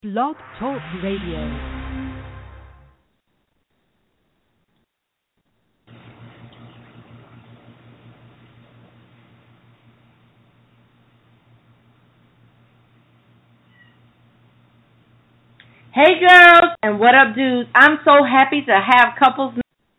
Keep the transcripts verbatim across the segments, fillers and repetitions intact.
Blog Talk Radio. Hey girls, and what up dudes? I'm so happy to have couples.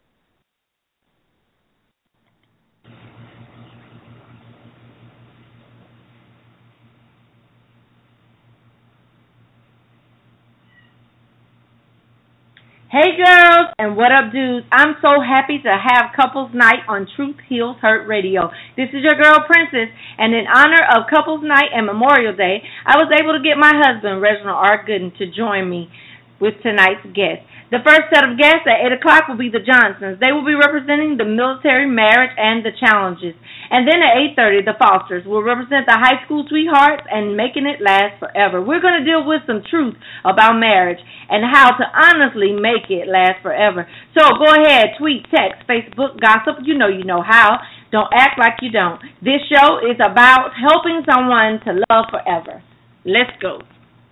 Hey girls, and what up dudes? I'm so happy to have couples night on Truth Heals Hurt Radio. This is your girl Princess, and in honor of couples night and Memorial Day, I was able to get my husband Reginald R. Gooden to join me with tonight's guest. The first set of guests at eight o'clock will be the Johnsons. They will be representing the military, marriage, and the challenges. And then at eight thirty, the Fosters will represent the high school sweethearts and making it last forever. We're going to deal with some truth about marriage and how to honestly make it last forever. So go ahead, tweet, text, Facebook, gossip. You know you know how. Don't act like you don't. This show is about helping someone to love forever. Let's go.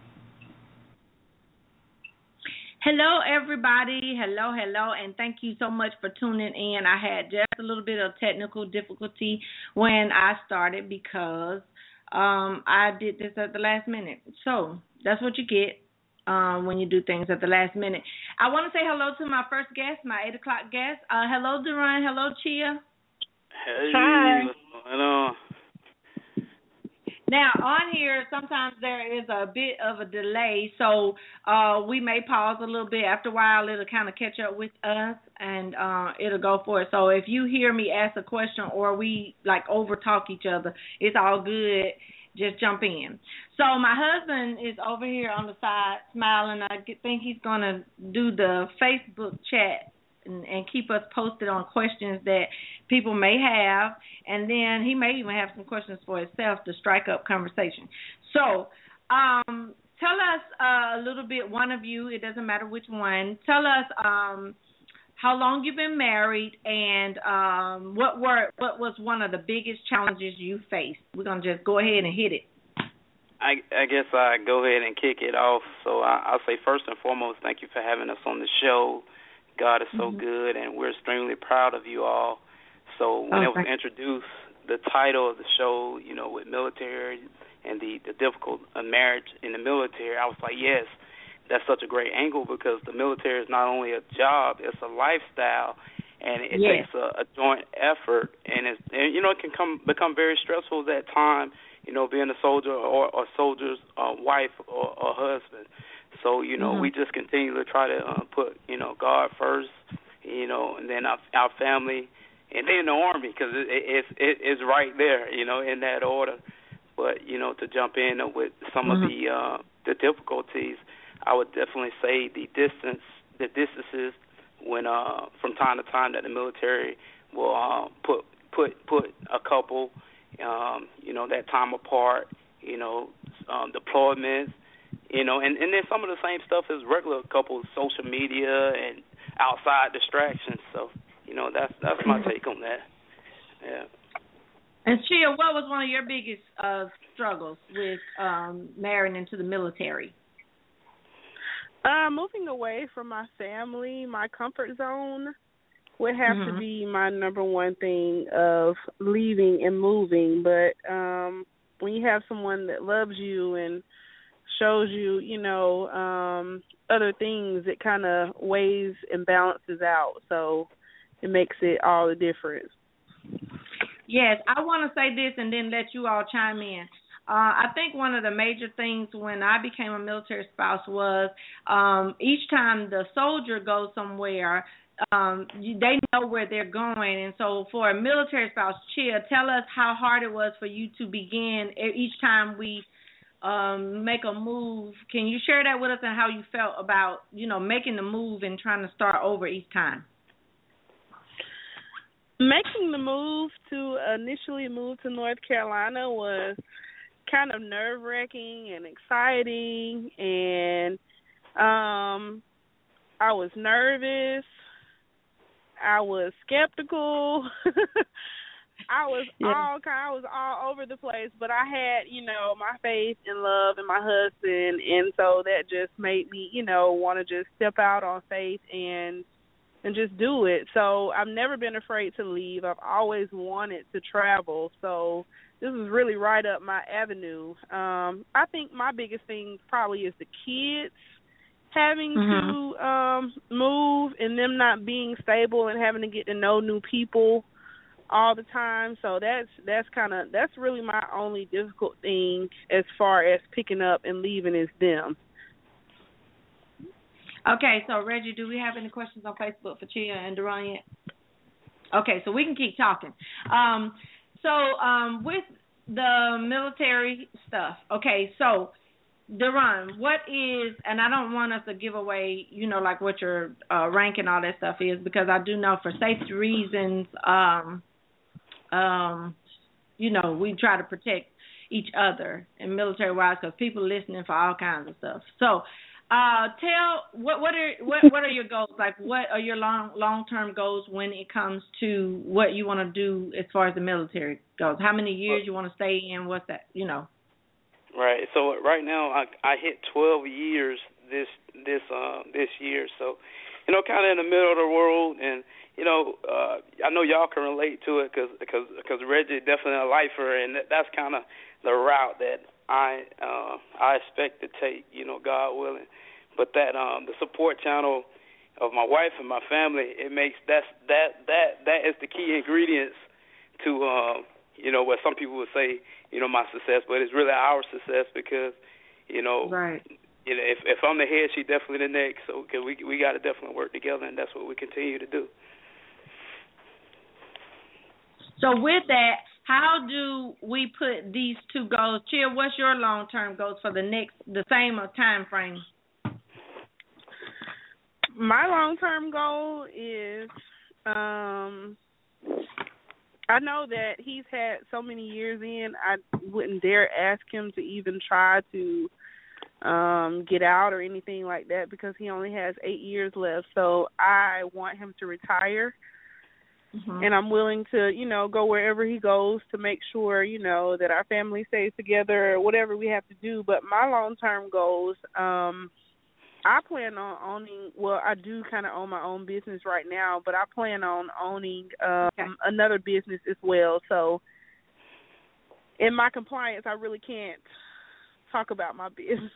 Hello, everybody. Hello, hello, and thank you so much for tuning in. I had just a little bit of technical difficulty when I started because um, I did this at the last minute. So that's what you get um, when you do things at the last minute. I want to say hello to my first guest, my eight o'clock guest. Uh, hello, Duran. Hello, Chia. Hey, Hi. what's going on? Now, on here, sometimes there is a bit of a delay, so uh, we may pause a little bit. After a while, it'll kind of catch up with us, and uh, it'll go for it. So if you hear me ask a question or we, like, over-talk each other, it's all good. Just jump in. So my husband is over here on the side smiling. I think he's going to do the Facebook chat and, and keep us posted on questions that people may have, and then he may even have some questions for himself to strike up conversation. So um, tell us uh, a little bit, one of you, it doesn't matter which one, tell us um, how long you've been married and um, what were what was one of the biggest challenges you faced. We're going to just go ahead and hit it. I, I guess I go ahead and kick it off. So I, I'll say first and foremost, thank you for having us on the show. God is so mm-hmm. good, and we're extremely proud of you all. So when oh, it was introduced, the title of the show, you know, with military and the, the difficult uh, marriage in the military, I was like, yes, that's such a great angle because the military is not only a job, it's a lifestyle, and it yes. takes a, a joint effort, and, it's, and you know, it can come become very stressful at that time, you know, being a soldier or a soldier's uh, wife or, or husband. So, you know, mm-hmm. we just continue to try to uh, put, you know, God first, you know, and then our, our family, and then the Army, because it, it, it's it, it's right there, you know, in that order. But, you know, to jump in with some mm-hmm. of the uh, the difficulties, I would definitely say the distance, the distances when uh, from time to time that the military will uh, put put put a couple, um, you know, that time apart, you know, um, deployments. You know, and, and then some of the same stuff as regular couples, social media and outside distractions. So, you know, that's that's my take on that. Yeah. And Chia, what was one of your biggest uh, struggles with um, marrying into the military? Uh, moving away from my family, my comfort zone would have mm-hmm. to be my number one thing of leaving and moving. But um, when you have someone that loves you and shows you, you know, um, other things, it kind of weighs and balances out. So it makes it all the difference. Yes, I want to say this and then let you all chime in. Uh, I think one of the major things when I became a military spouse was um, each time the soldier goes somewhere, um, they know where they're going. And so for a military spouse, Chia, tell us how hard it was for you to begin each time we Um, make a move. Can you share that with us and how you felt about, you know, making the move and trying to start over each time? Making the move to initially move to North Carolina was kind of nerve-wracking and exciting, and um, I was nervous. I was skeptical. I was yeah. all kind. I was all over the place, but I had, you know, my faith and love in my husband, and so that just made me, you know, want to just step out on faith and and just do it. So I've never been afraid to leave. I've always wanted to travel. So this is really right up my avenue. Um, I think my biggest thing probably is the kids having mm-hmm. to um, move and them not being stable and having to get to know new people all the time. So that's that's kind of that's really my only difficult thing as far as picking up and leaving is them. Okay, so Reggie, do we have any questions on Facebook for Chia and Deron yet? Okay, so we can keep talking. Um, so um, with the military stuff, okay, so Deron, what is, and I don't want us to give away, you know, like what your uh, rank and all that stuff is, because I do know for safety reasons, um, um, you know, we try to protect each other and military-wise because people listening for all kinds of stuff. So, uh, tell what what are what what are your goals? Like, what are your long long term goals when it comes to what you want to do as far as the military goes? How many years you want to stay in? What's that? You know. Right. So right now I I hit twelve years this this uh this year. So, you know, kind of in the middle of the world, and you know, uh, I know y'all can relate to it because because because Reggie is definitely a lifer, and that's kind of the route that I uh, I expect to take. You know, God willing. But that um the support channel of my wife and my family, it makes that's that that that is the key ingredients to uh, you know, what some people would say, you know, my success, but it's really our success because, you know, right. You know, if if I'm the head, she's definitely the neck. So cause we we got to definitely work together, and that's what we continue to do. So with that, how do we put these two goals? Chia, what's your long-term goals for the next, the same time frame? My long-term goal is, um, I know that he's had so many years in, I wouldn't dare ask him to even try to um, get out or anything like that because he only has eight years left. So I want him to retire. Mm-hmm. And I'm willing to, you know, go wherever he goes to make sure, you know, that our family stays together or whatever we have to do. But my long-term goals, um, I plan on owning, well, I do kind of own my own business right now, but I plan on owning um, okay. another business as well. So in my compliance, I really can't talk about my business.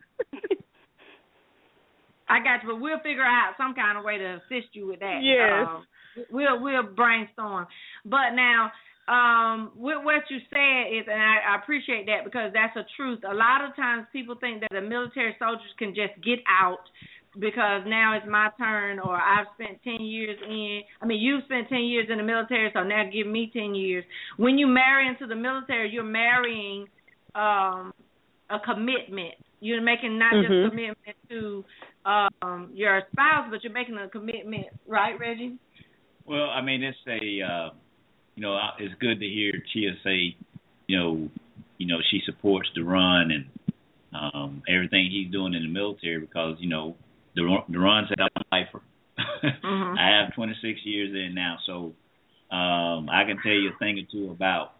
I got you, but we'll figure out some kind of way to assist you with that. Yes. Um, we'll we'll brainstorm. But now, um, with what you said is, and I, I appreciate that because that's the truth. A lot of times people think that the military soldiers can just get out because now it's my turn or I've spent ten years in. I mean, you've spent ten years in the military, so now give me ten years. When you marry into the military, you're marrying um, a commitment. You're making not mm-hmm. just commitment to um, your spouse, but you're making a commitment, right, Reggie? Well, I mean, it's a, uh, you know, it's good to hear Chia say, you know, you know, she supports Deron and um, everything he's doing in the military because, you know, Deron's a lifer. Mm-hmm. I have twenty-six years in now, so um, I can tell you a thing or two about,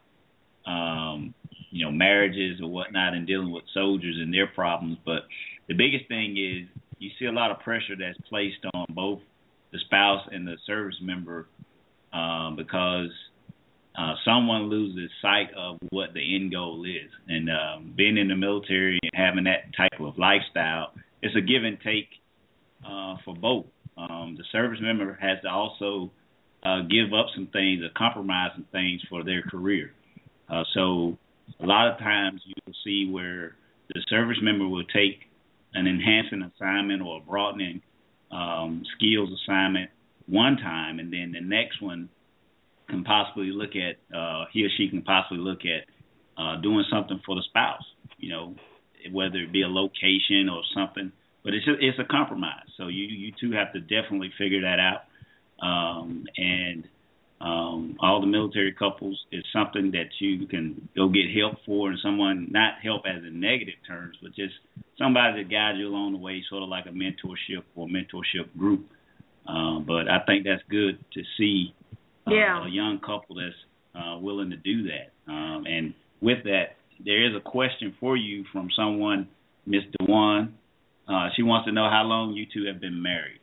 um, you know, marriages or whatnot and dealing with soldiers and their problems. But the biggest thing is you see a lot of pressure that's placed on both the spouse and the service member um, because uh, someone loses sight of what the end goal is. And um, being in the military and having that type of lifestyle, it's a give and take uh, for both. Um, the service member has to also uh, give up some things or compromise some things for their career. Uh, so a lot of times you'll see where the service member will take an enhancing assignment or a broadening um, skills assignment one time, and then the next one can possibly look at, uh, he or she can possibly look at uh, doing something for the spouse, you know, whether it be a location or something. But it's a, it's a compromise. So you, you two have to definitely figure that out. Um, and um, all the military couples is something that you can go get help for, and someone, not help as in negative terms, but just somebody to guide you along the way, sort of like a mentorship or mentorship group. Uh, but I think that's good to see uh, yeah. a young couple that's uh, willing to do that. Um, and with that, there is a question for you from someone, Miss Dewan. Uh, she wants to know how long you two have been married.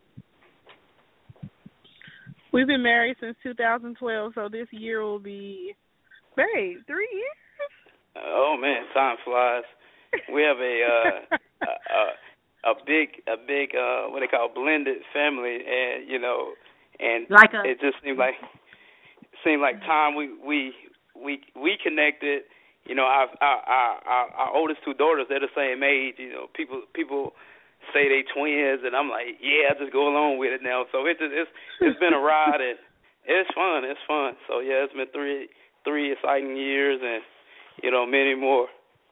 We've been married since two thousand twelve, so this year will be, babe, three years? Oh, man, time flies. We have a uh, a, a, a big, a big uh, what they call blended family, and, you know, and like a, it just seemed like seemed like time we we we we connected. You know, our our our, our oldest two daughters, they're the same age. You know, people people say they twins, and I'm like, yeah, I just go along with it now. So it's it's it's been a ride, and it's fun. It's fun. So yeah, it's been three three exciting years, and you know, many more.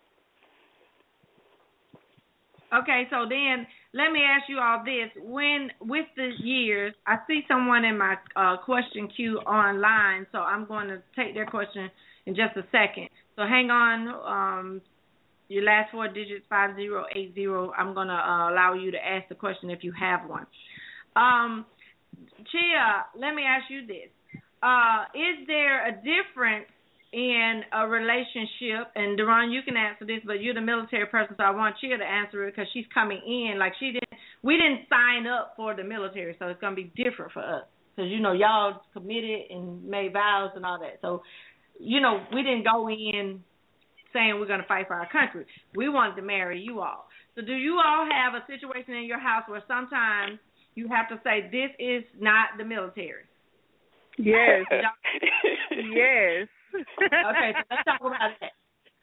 Okay, so then let me ask you all this. When, with the years, I see someone in my uh, question queue online, so I'm going to take their question in just a second. So hang on, um, your last four digits, five zero eight zero. I'm going to uh, allow you to ask the question if you have one. Um, Chia, let me ask you this. Uh, is there a difference in a relationship, and Deron, you can answer this, but you're the military person, so I want Chia to answer it because she's coming in. Like she didn't, we didn't sign up for the military, so it's gonna be different for us because you know y'all committed and made vows and all that. So, you know, we didn't go in saying we're gonna fight for our country. We wanted to marry you all. So, do you all have a situation in your house where sometimes you have to say this is not the military? Yes. Yes. Okay, so let's talk about that.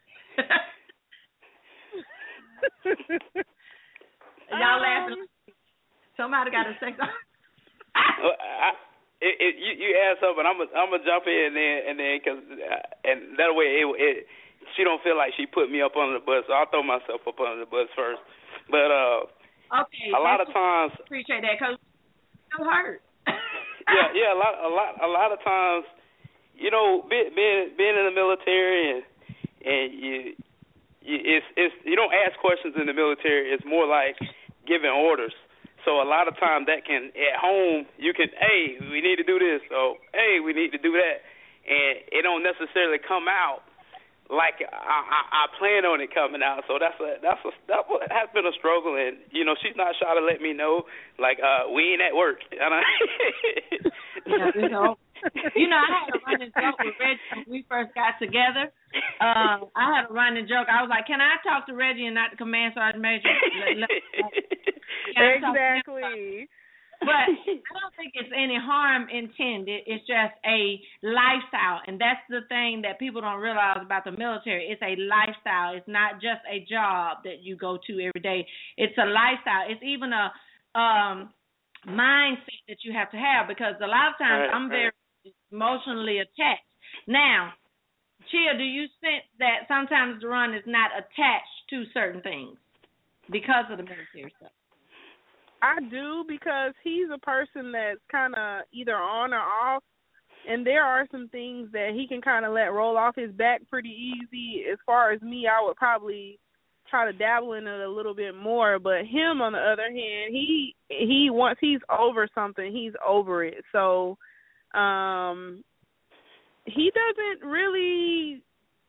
Y'all um, laughing. Somebody got to say something. well, I, it, it, you, you asked her, but I'm gonna I'm gonna jump in and then and then because and that way it, it she don't feel like she put me up under the bus, so I'll throw myself up under the bus first. But uh, okay, a lot of times appreciate that because I'm hurt. yeah, yeah, a lot, a lot, a lot of times. You know, being being, being in the military and and you, you it's it's you don't ask questions in the military. It's more like giving orders. So a lot of times that can at home you can hey we need to do this or hey we need to do that, and it don't necessarily come out like I, I, I plan on it coming out. So that's a that's a that has been a struggle, and you know she's not shy to let me know like uh, we ain't at work. Yeah, you know. You know, I had a running joke with Reggie when we first got together. Uh, I had a running joke. I was like, can I talk to Reggie and not the command sergeant major? Let, let, let, exactly. But I don't think it's any harm intended. It's just a lifestyle. And that's the thing that people don't realize about the military. It's a lifestyle. It's not just a job that you go to every day. It's a lifestyle. It's even a um, mindset that you have to have because a lot of times right, I'm very right. emotionally attached. Now, Chia, do you sense that sometimes Deron is not attached to certain things because of the military stuff? I do because he's a person that's kind of either on or off, and there are some things that he can kind of let roll off his back pretty easy. As far as me, I would probably try to dabble in it a little bit more, but him, on the other hand, he he once he's over something, he's over it. So um, he doesn't really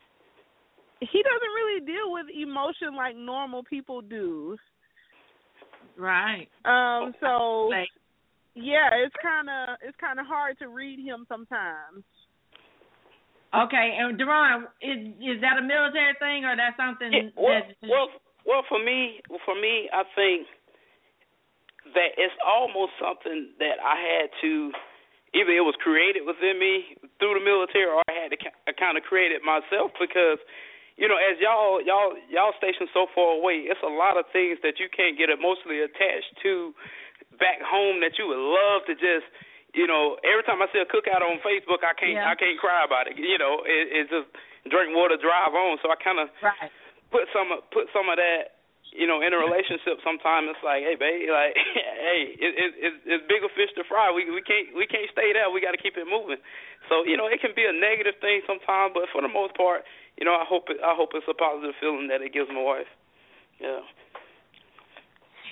he doesn't really deal with emotion like normal people do. Right. Um. So yeah, it's kind of it's kind of hard to read him sometimes. Okay, and Deron, is is that a military thing or that something? Yeah, well, that, well, well, for me, for me, I think that it's almost something that I had to either it was created within me through the military, or I had to I kind of create it myself because, you know, as y'all y'all y'all stationed so far away, it's a lot of things that you can't get emotionally attached to back home that you would love to just. You know, every time I see a cookout on Facebook, I can't yeah. I can't cry about it. You know, it, it's just drink water, drive on. So I kind of right. put some put some of that, you know, in a relationship. Sometimes it's like, hey, babe, like, hey, it, it, it's, it's bigger fish to fry. We we can't we can't stay there. We got to keep it moving. So you know, it can be a negative thing sometimes, but for the most part, you know, I hope it, I hope it's a positive feeling that it gives my wife. Yeah.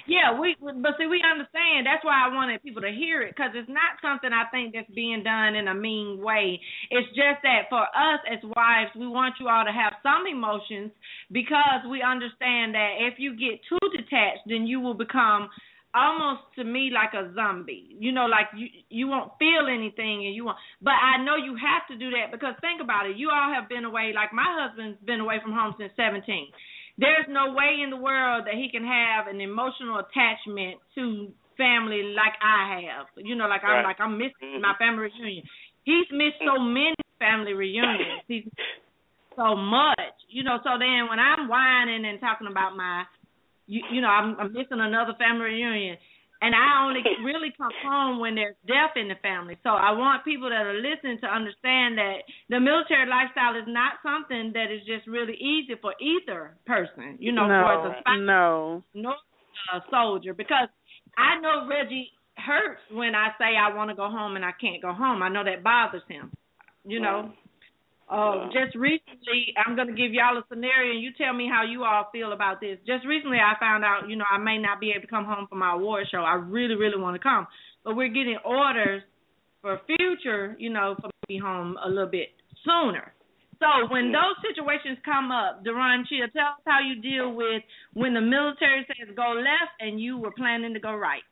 Yeah, we but see we understand. That's why I wanted people to hear it, because it's not something I think that's being done in a mean way. It's just that for us as wives, we want you all to have some emotions, because we understand that if you get too detached, then you will become almost to me like a zombie. You know, like you you won't feel anything, and you won't. But I know you have to do that, because think about it. You all have been away. Like my husband's been away from home since seventeen. There's no way in the world that he can have an emotional attachment to family like I have. You know, like I'm right. like I'm missing my family reunion. He's missed so many family reunions. He's so much. You know, so then when I'm whining and talking about my, you, you know, I'm, I'm missing another family reunion, and I only really come home when there's death in the family. So I want people that are listening to understand that the military lifestyle is not something that is just really easy for either person, you know, no, for the spouse, no, no uh, soldier. Because I know Reggie hurts when I say I want to go home and I can't go home. I know that bothers him, you know. Uh, just recently, I'm going to give y'all a scenario, and you tell me how you all feel about this. Just recently, I found out, you know, I may not be able to come home for my award show. I really, really want to come. But we're getting orders for future, you know, for me to be home a little bit sooner. So when those situations come up, Deron Chia, tell us how you deal with when the military says go left and you were planning to go right.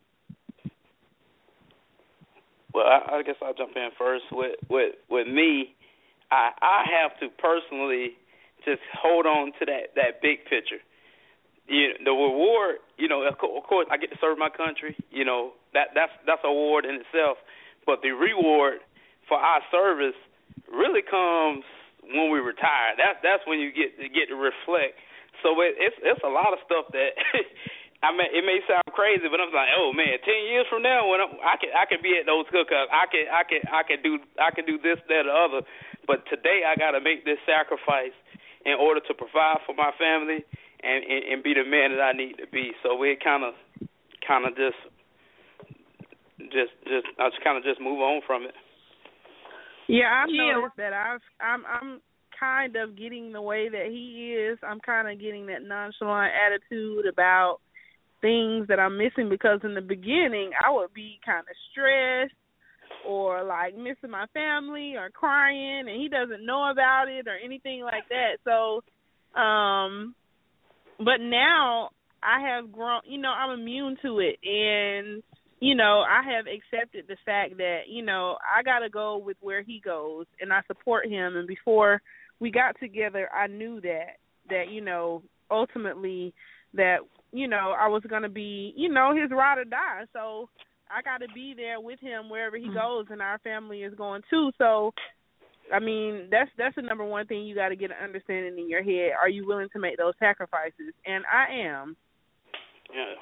Well, I, I guess I'll jump in first. With, with, with me, I, I have to personally just hold on to that, that big picture. You know, the reward, you know, of course, I get to serve my country. You know, that that's that's an award in itself. But the reward for our service really comes when we retire. That's that's when you get to get to reflect. So it, it's it's a lot of stuff that I mean, it may sound crazy, but I'm like, oh man, ten years from now, when I'm, I can I can be at those cookouts, I can I can I can do I can do this, that, or the other. But today I got to make this sacrifice in order to provide for my family and, and, and be the man that I need to be. So we kind of kind of just just just I just kind of just move on from it. Yeah, I've yeah. noticed that I've I'm I'm kind of getting the way that he is. I'm kind of getting that nonchalant attitude about things that I'm missing, because in the beginning I would be kind of stressed or like missing my family or crying, and he doesn't know about it or anything like that. So, um, but now I have grown, you know, I'm immune to it, and, you know, I have accepted the fact that, you know, I got to go with where he goes, and I support him. And before we got together, I knew that, that, you know, ultimately that, you know, I was going to be, you know, his ride or die. So I got to be there with him wherever he goes, and our family is going too. So, I mean, that's that's the number one thing you got to get an understanding in your head. Are you willing to make those sacrifices? And I am. Yeah.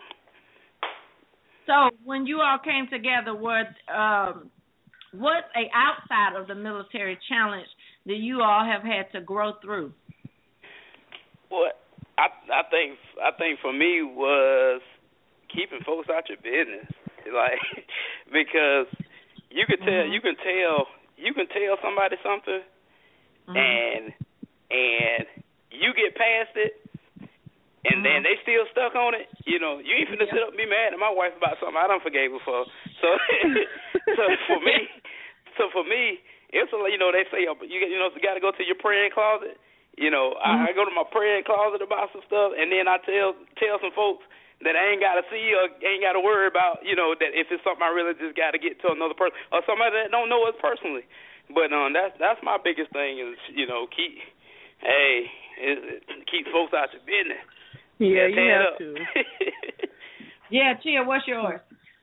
So when you all came together, what um, what's a outside of the military challenge that you all have had to grow through? Well, I I think I think for me was keeping folks out your business. Like, because you could tell, mm-hmm. you can tell, you can tell somebody something, mm-hmm. and and you get past it, and mm-hmm. then they still stuck on it. You know, you ain't finna yeah. sit up and be mad at my wife about something I done forgave her for. So, so for me, so for me, it's a, you know, they say you you know you got to go to your praying closet. You know, mm-hmm. I, I go to my praying closet about some stuff, and then I tell tell some folks that I ain't got to see or ain't got to worry about, you know, that if it's something I really just got to get to another person or somebody that don't know us personally. But um, that's that's my biggest thing is, you know, keep, hey, is, keep folks out your business. Yeah, you have to. Yeah, Chia, what's yours?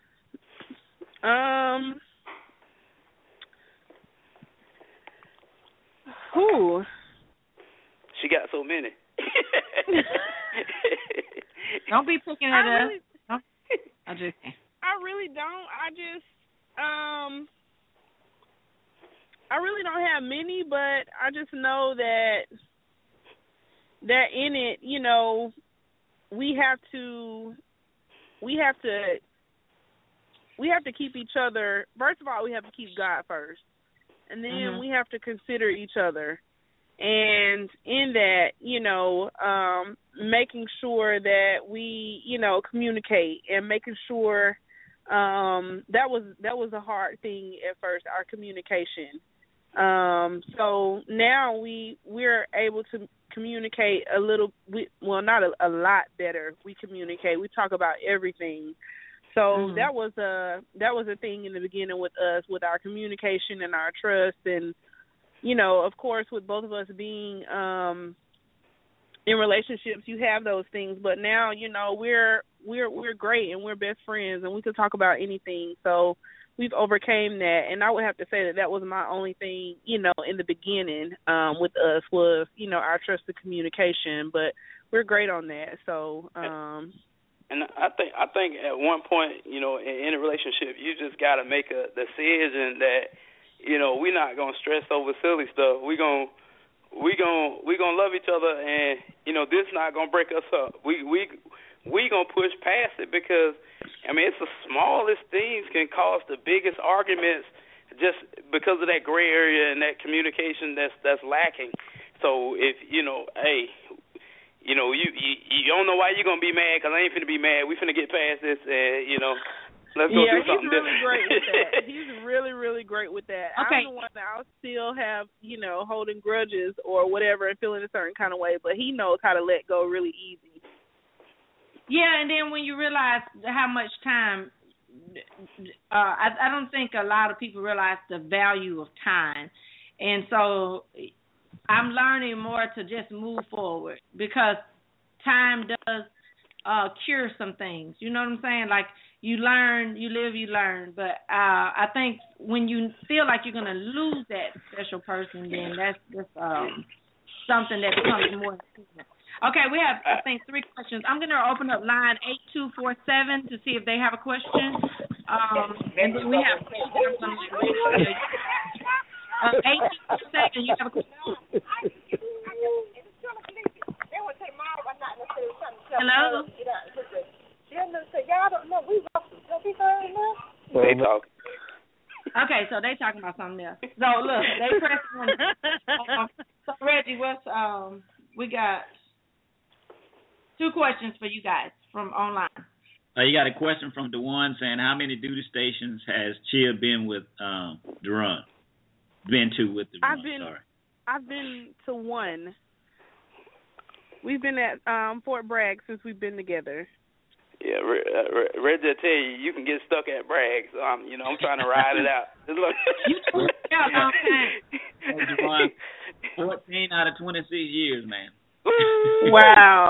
Um, who? She got so many. Don't be picking at us. Really, no? I just I really don't. I just um I really don't have many, but I just know that that in it, you know, we have to we have to we have to keep each other. First of all, we have to keep God first. And then mm-hmm. we have to consider each other. And in that, you know, um, making sure that we, you know, communicate and making sure um, that was that was a hard thing at first, our communication. Um, so now we we're able to communicate a little, we, well, not a, a lot better. We communicate. We talk about everything. So mm-hmm. that was a that was a thing in the beginning with us, with our communication and our trust, and you know, of course, with both of us being um, in relationships, you have those things. But now, you know, we're we're we're great and we're best friends, and we can talk about anything. So we've overcame that, and I would have to say that that was my only thing, you know, in the beginning um, with us was, you know, our trust and communication. But we're great on that. So. Um, and I think I think at one point, you know, in, in a relationship, you just got to make a decision that, you know, we're not gonna stress over silly stuff. We gonna we gonna we gonna love each other, and you know, this not gonna break us up. We we we gonna push past it because, I mean, it's the smallest things can cause the biggest arguments just because of that gray area and that communication that's that's lacking. So if you know, hey, you know, you you, you don't know why you're gonna be mad because I ain't finna be mad. We finna get past this, and you know. Let's go yeah, do something he's really different. great with that. He's really, really great with that. Okay. I'm the one that I'll still have, you know, holding grudges or whatever and feeling a certain kind of way, but he knows how to let go really easy. Yeah, and then when you realize how much time, uh, I, I don't think a lot of people realize the value of time. And so I'm learning more to just move forward because time does uh, cure some things. You know what I'm saying? Like, you learn, you live, you learn. But uh, I think when you feel like you're going to lose that special person, then that's just um, something that becomes more important. Okay, we have, I think, three questions. I'm going to open up line eight two four seven to see if they have a question. Um, and then we have uh, eight two four seven, you have a question? Hello? They talk. Okay, so they talking about something else. So look, they press one. Um, so Reggie, what's um? We got two questions for you guys from online. Uh, you got a question from Dewan saying, how many duty stations has Chia been with um Duran? Been to with Duran? I've been. Sorry. I've been to one. We've been at um, Fort Bragg since we've been together. Yeah, uh, Reggie, I tell you, you can get stuck at Bragg. So I'm, you know, I'm trying to ride it out. You yeah, long time. Fourteen out of twenty-six years, man. Wow.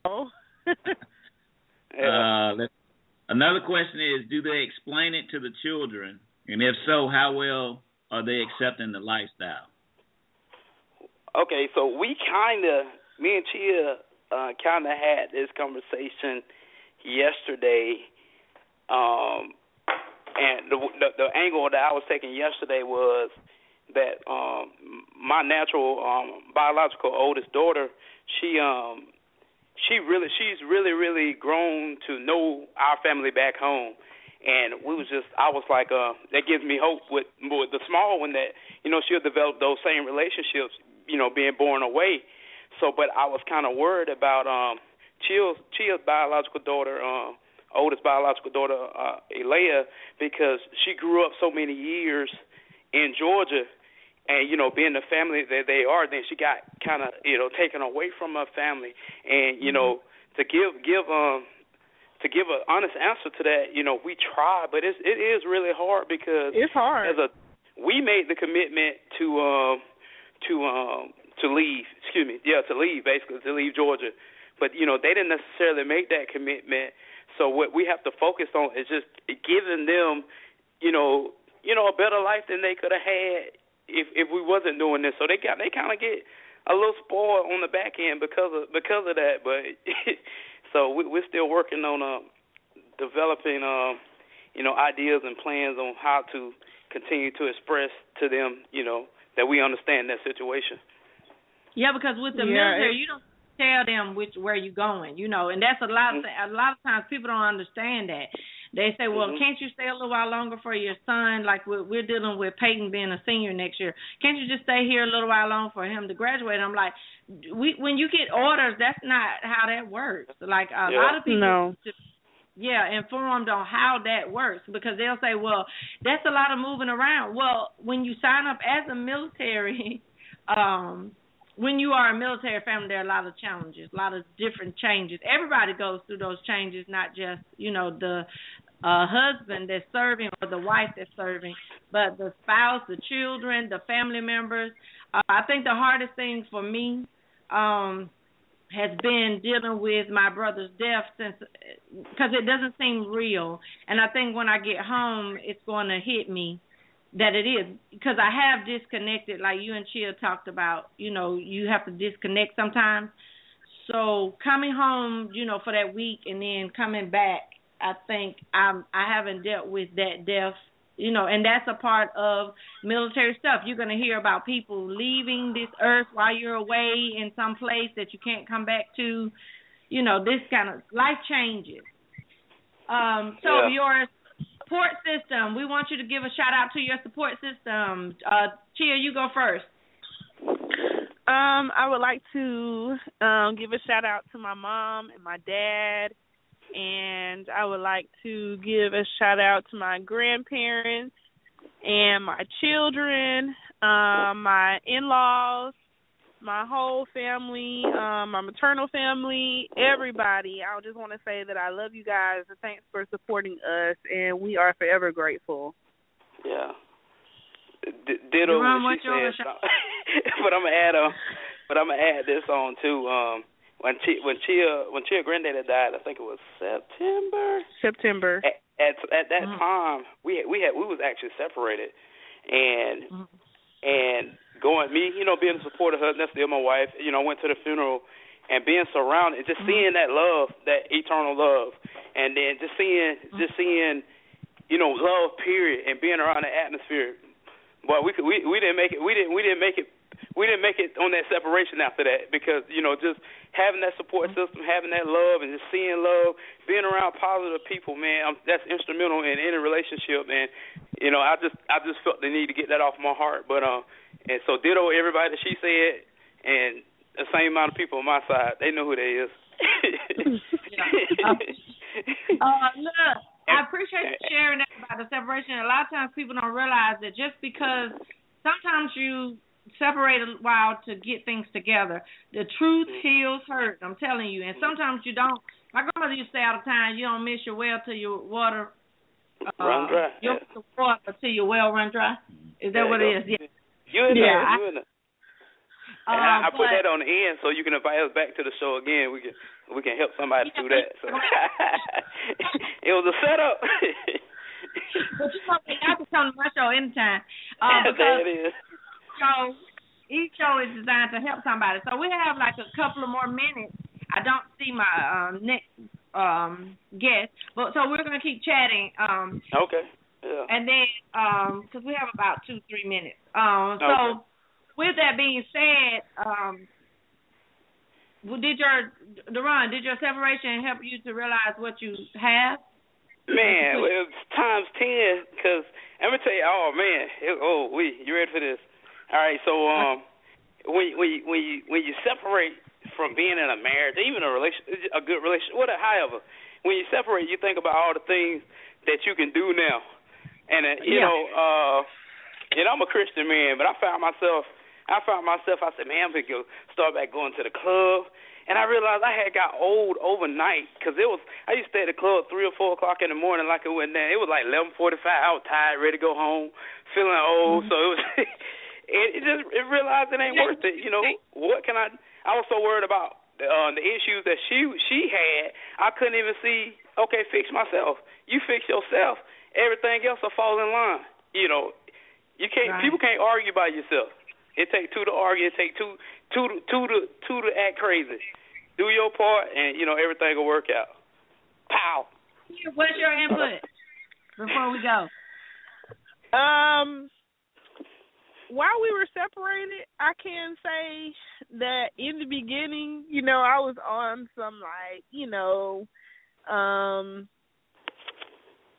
uh, let's, another question is, do they explain it to the children? And if so, how well are they accepting the lifestyle? Okay, so we kind of, me and Chia uh, kind of had this conversation yesterday, um, and the, the the angle that I was taking yesterday was that um, my natural um, biological oldest daughter, she um she really she's really really grown to know our family back home, and we was just I was like uh that gives me hope with with the small one that, you know, she'll develop those same relationships, you know, being born away. So, but I was kind of worried about um. Chia's, Chia's biological daughter, um, oldest biological daughter, uh, Elea, because she grew up so many years in Georgia, and, you know, being the family that they are, then she got kind of, you know, taken away from her family. And, you know, to give give um to give an honest answer to that, you know, we try, but it's, it is really hard because it's hard. As a we made the commitment to um to um to leave, excuse me, yeah, to leave basically to leave Georgia. But, you know, they didn't necessarily make that commitment. So what we have to focus on is just giving them, you know, you know, a better life than they could have had if if we wasn't doing this. So they got they kind of get a little spoiled on the back end because of because of that. But so we, we're still working on uh, developing, uh, you know, ideas and plans on how to continue to express to them, you know, that we understand that situation. Yeah, because with the yeah, military, you don't tell them which where you're going, you know, and that's a lot of th- a lot of times people don't understand that. They say, well, mm-hmm. can't you stay a little while longer for your son? Like we're, we're dealing with Peyton being a senior next year. Can't you just stay here a little while longer for him to graduate? I'm like, we when you get orders, that's not how that works. Like a yeah. lot of people. No. Just, Yeah, informed on how that works, because they'll say, well, that's a lot of moving around. Well, when you sign up as a military, um, when you are a military family, there are a lot of challenges, a lot of different changes. Everybody goes through those changes, not just, you know, the uh, husband that's serving or the wife that's serving, but the spouse, the children, the family members. Uh, I think the hardest thing for me, um, has been dealing with my brother's death since, because it doesn't seem real. And I think when I get home, it's going to hit me that it is, because I have disconnected, like you and Chia talked about, you know, you have to disconnect sometimes. So coming home, you know, for that week and then coming back, I think I'm, I haven't dealt with that death. You know, and that's a part of military stuff. You're going to hear about people leaving this earth while you're away in some place that you can't come back to. You know, this kind of life changes. Um, so yeah. your support system, we want you to give a shout out to your support system. Uh, Chia, you go first. Um, I would like to um, give a shout out to my mom and my dad. And I would like to give a shout out to my grandparents and my children, um, my in-laws, my whole family, um, my maternal family, everybody. I just want to say that I love you guys and thanks for supporting us, and we are forever grateful. Yeah. D- ditto Jerome, what she said. but I'm gonna add on. But I'm gonna add this on too. Um, When Chia, when Chia, when Chia granddaddy died, I think it was September. September. At at, at that mm-hmm. time, we had, we had we was actually separated, and mm-hmm. and going me, you know, being a supporter of her, that's still my wife. You know, I went to the funeral, and being surrounded, just mm-hmm. seeing that love, that eternal love, and then just seeing, mm-hmm. just seeing, you know, love. Period, and being around the atmosphere. But we could, we we didn't make it. We didn't we didn't make it. We didn't make it on that separation after that, because, you know, just having that support system, having that love, and just seeing love, being around positive people, man, I'm, that's instrumental in any relationship. And, you know, I just I just felt the need to get that off my heart. But uh, and so ditto everybody that she said, and the same amount of people on my side, they know who they is. yeah. uh, look, I appreciate you sharing that about the separation. A lot of times people don't realize that just because sometimes you separate a while to get things together, the truth heals hurt. I'm telling you. And sometimes you don't. My grandmother used to say all the time, you don't miss your well till your water uh, run dry. You don't miss the water till your well run dry. Is that yeah, what it is? Yeah. You in yeah, there? I, You in there? Uh, I, I put but, that on the end so you can invite us back to the show again. We can we can help somebody yeah, do that. So it was a setup. But you know, y'all can come to my show anytime. Uh, because there it is. show, each show is designed to help somebody. So we have like a couple of more minutes. I don't see my um, next um, guest, but so we're gonna keep chatting. Um, okay. Yeah. And then, um, because we have about two, three minutes. Um, so okay. with that being said, um, did your Deron, did your separation help you to realize what you have? Man, well, it was times ten. Cause I'm gonna tell you, oh man, it, oh we, you ready for this? All right, so um, when when you, when you when you separate from being in a marriage, even a relation, a good relationship, whatever. However, when you separate, you think about all the things that you can do now, and uh, you yeah. know, uh, and I'm a Christian man, but I found myself, I found myself, I said, man, I'm gonna go start back going to the club. And I realized I had got old overnight, because it was, I used to stay at the club three or four o'clock in the morning like it went down. It was like eleven forty-five. I was tired, ready to go home, feeling old. Mm-hmm. So it was, it, it just, it realized it ain't worth it. You know, what can I, I was so worried about uh, the issues that she she had, I couldn't even see, okay, fix myself. You fix yourself, everything else will fall in line. You know, you can't, right. People can't argue by yourself. It takes two to argue. It takes two, two, to, two to, two to act crazy. Do your part, and you know everything will work out. Pow. What's your input before we go? Um, while we were separated, I can say that in the beginning, you know, I was on some like, you know, um,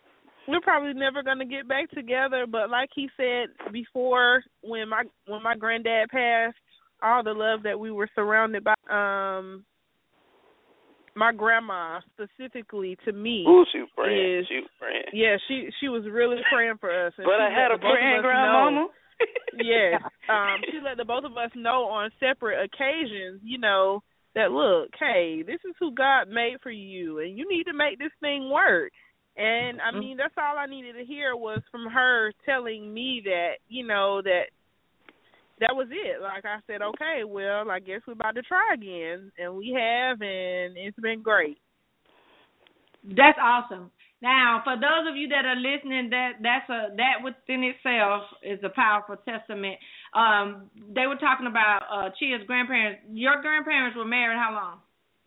we're probably never gonna get back together. But like he said before, when my when my granddad passed, all the love that we were surrounded by, um, my grandma specifically to me. Ooh, she was praying. Is, she was praying. Yeah, she she was really praying for us. And but I had a praying grandmama. Yes, um, she let the both of us know on separate occasions, you know, that look, hey, this is who God made for you, and you need to make this thing work. And, I mean, that's all I needed to hear was from her telling me that, you know, that that was it. Like I said, okay, well, I guess we're about to try again. And we have, and it's been great. That's awesome. Now, for those of you that are listening, that that's a that within itself is a powerful testament. Um, they were talking about uh, Chia's grandparents. Your grandparents were married how long?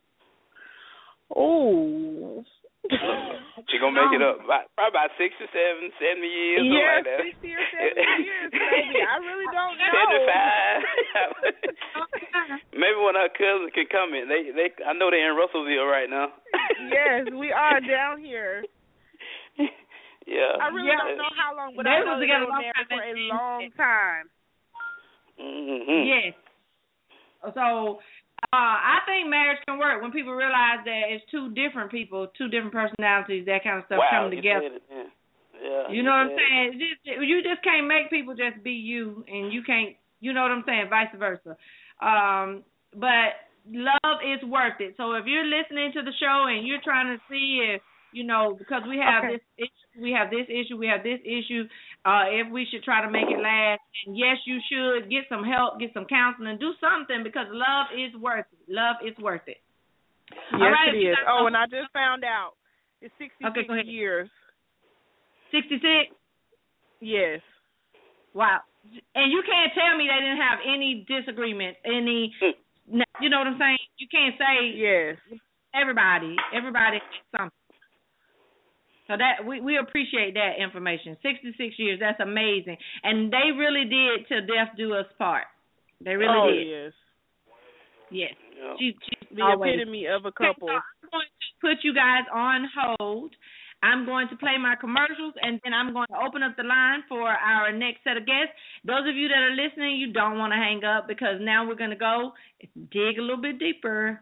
Oh. She's going to make it up about, probably about sixty-seven, seventy years, something yeah, like that. sixty or seventy years, baby. I really don't know. seventy-five. Maybe one of her cousins can come in. They, they, I know they're in Russellville right now. Yes, we are down here. Yeah. I really yeah. don't know how long, but they I know was they together were married for a long time. Mm-hmm. Yes. So uh, I think marriage can work when people realize that it's two different people, two different personalities, that kind of stuff wow, coming together. It, yeah. Yeah, you know what I'm saying? Just, you just can't make people just be you, and you can't, you know what I'm saying, vice versa. Um, but love is worth it. So if you're listening to the show and you're trying to see if, you know, because we have okay. this issue, we have this issue, we have this issue, uh, if we should try to make it last. And yes, you should get some help, get some counseling, do something, because love is worth it. Love is worth it. Yes, All right, it is. Oh, and I just found out it's sixty-six okay, years. sixty-six? Yes. Wow. And you can't tell me they didn't have any disagreement, any, you know what I'm saying? You can't say yes. everybody, everybody something. So that we, we appreciate that information. sixty-six years, that's amazing. And they really did till death do us part. They really oh, did. yes. Yes. Yeah. She, she's the always. epitome of a couple. Okay, so I'm going to put you guys on hold. I'm going to play my commercials, and then I'm going to open up the line for our next set of guests. Those of you that are listening, you don't want to hang up, because now we're going to go dig a little bit deeper.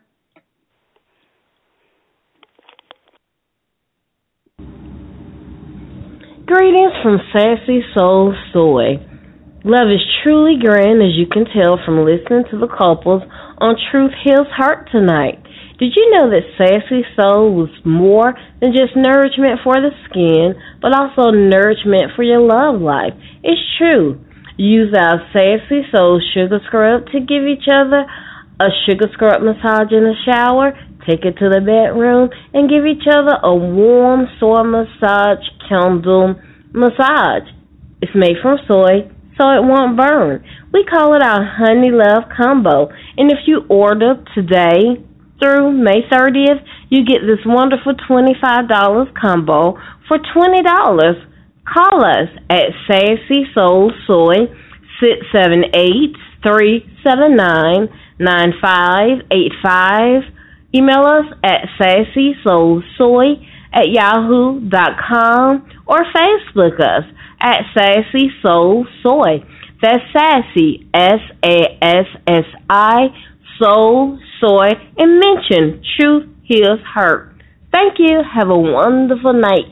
Greetings from Sassy Soul Soy. Love is truly grand, as you can tell from listening to the couples on Truth Heals Heart tonight. Did you know that Sassy Soul was more than just nourishment for the skin, but also nourishment for your love life? It's true. Use our Sassy Soul Sugar Scrub to give each other a sugar scrub massage in the shower, take it to the bedroom, and give each other a warm soy massage candle massage. It's made from soy, so it won't burn. We call it our Honey Love Combo. And if you order today through May thirtieth, you get this wonderful twenty-five dollars combo for twenty dollars. Call us at Sassy Soul Soy, six seven eight, three seven nine, nine five eight five. Email us at sassysoulsoy at yahoo dot com or Facebook us at Sassy Soul Soy. That's Sassy, S A S S I, Soul Soy, and mention Truth Heals Heart. Thank you. Have a wonderful night.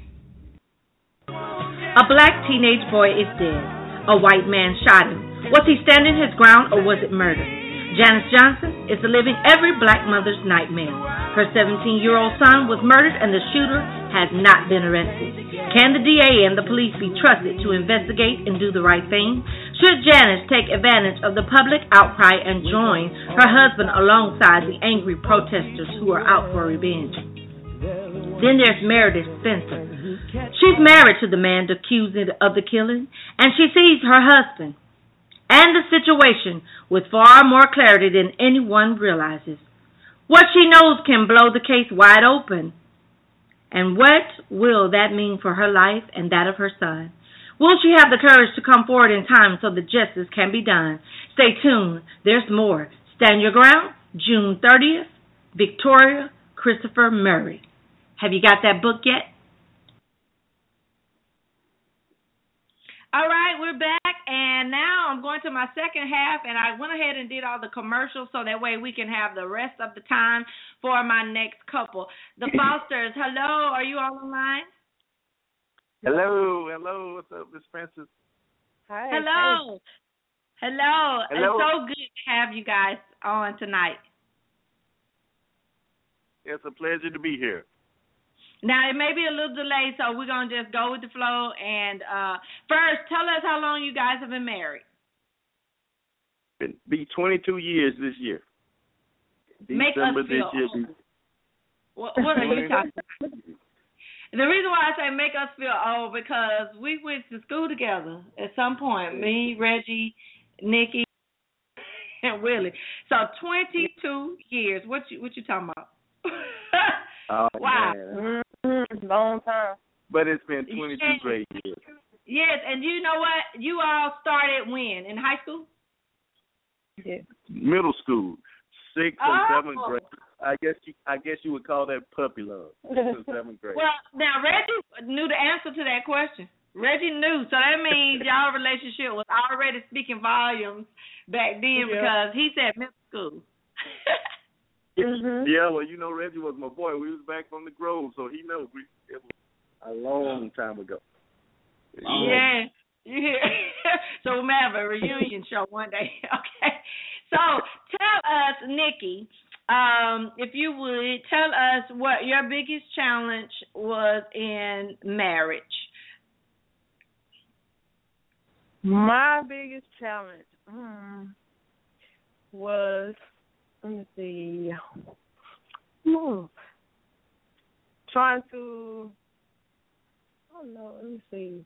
A black teenage boy is dead. A white man shot him. Was he standing his ground, or was it murder? Janice Johnson is the living every black mother's nightmare. Her seventeen-year-old son was murdered, and the shooter has not been arrested. Can the D A and the police be trusted to investigate and do the right thing? Should Janice take advantage of the public outcry and join her husband alongside the angry protesters who are out for revenge? Then there's Meredith Spencer. She's married to the man accused of the killing, and she sees her husband and the situation with far more clarity than anyone realizes. What she knows can blow the case wide open. And what will that mean for her life and that of her son? Will she have the courage to come forward in time so that justice can be done? Stay tuned. There's more. Stand Your Ground, June thirtieth, Victoria Christopher Murray. Have you got that book yet? All right, we're back, and now I'm going to my second half, and I went ahead and did all the commercials so that way we can have the rest of the time for my next couple. The Fosters, hello, are you all online? Hello, hello, what's up, Miss Francis? Hi. Hello. Hi. Hello. Hello. It's so good to have you guys on tonight. It's a pleasure to be here. Now, it may be a little delayed, so we're going to just go with the flow. And uh, first, tell us how long you guys have been married. It'll be twenty-two years this year. Make December us feel this year. old. What, what are you talking about? The reason why I say make us feel old because we went to school together at some point. Me, Reggie, Nikki, and Willie. So twenty-two years. What you what you talking about? Oh, wow. Man. Mm-hmm. Long time. But it's been twenty-two Yes. great years. Yes, and you know what? You all started when? In high school? Yeah. Middle school, sixth and Oh. seventh grade. I guess you, I guess you would call that puppy love. Sixth and seventh grade. Well, now Reggie knew the answer to that question. Reggie knew, so that means y'all relationship was already speaking volumes back then Yeah. because he said middle school. Mm-hmm. Yeah, well, you know, Reggie was my boy. We was back from the Grove, so he knows we, it was a long time ago. Yeah. Yeah. So we may have a reunion show one day. Okay. So tell us, Nikki, um, if you would, tell us what your biggest challenge was in marriage. My biggest challenge mm, was, let me see, hmm, trying to, I don't know, let me see.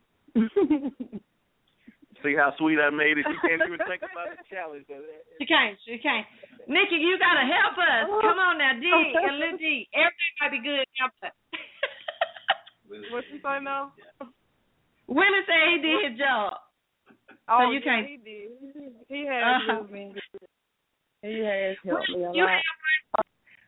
See how sweet I made it? She can't even think about the challenge. She can't. She can't. Nikki, you got to help us. Come on now, D and Lil G. Everything might be good. Help us. What you say now? Willie said he did his job. Oh, so you yeah, can't. he did. He has Uh-huh. helped me. He has helped me a You lot. have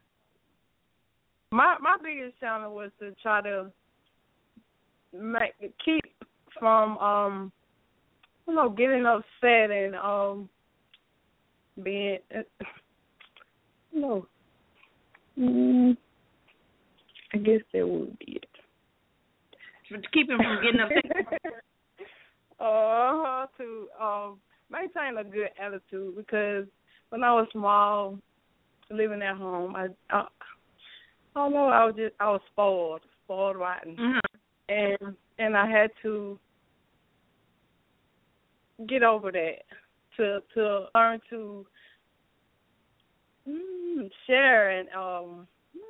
My my biggest challenge was to try to make keep from um you know getting upset and um being uh, you know mm, I guess that would be it. to keep him from getting upset. uh to um maintain a good attitude because when I was small, living at home, I I, I don't know, I was just I was spoiled, spoiled rotten. Mm-hmm. And and I had to get over that to to learn to mm, share and um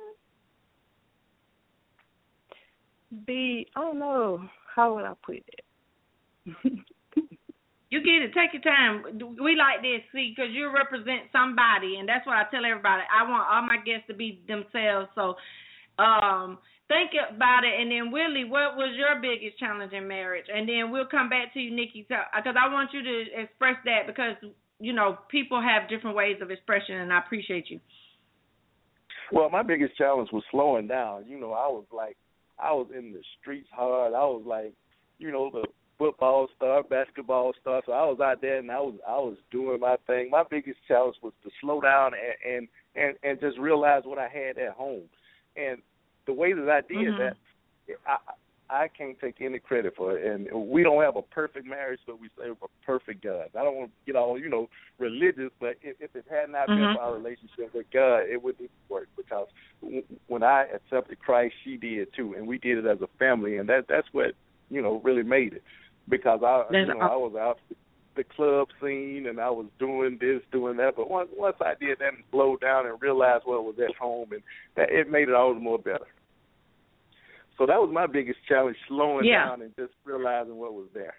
be I don't know how would I put it. You get it. Take your time. We like this, see, because you represent somebody, and that's what I tell everybody. I want all my guests to be themselves. So, um, think about it. And then, Willie, what was your biggest challenge in marriage? And then we'll come back to you, Nikki, because I want you to express that because, you know, people have different ways of expression, and I appreciate you. Well, my biggest challenge was slowing down. You know, I was like, I was in the streets hard. I was like, you know, the football star, basketball star. So I was out there and I was I was doing my thing. My biggest challenge was to slow down and and, and, and just realize what I had at home. And the way that I did mm-hmm. that, I I can't take any credit for it. And we don't have a perfect marriage, but we serve a perfect God. I don't want to get all, you know, religious, but if, if it had not mm-hmm. been for our relationship with God, it wouldn't work because when I accepted Christ, she did too, and we did it as a family, and that that's what, you know, really made it. Because I, you know, I was out the club scene and I was doing this, doing that. But once once I did that and slowed down and realized what was at home, and that it made it all the more better. So that was my biggest challenge: slowing yeah. down and just realizing what was there.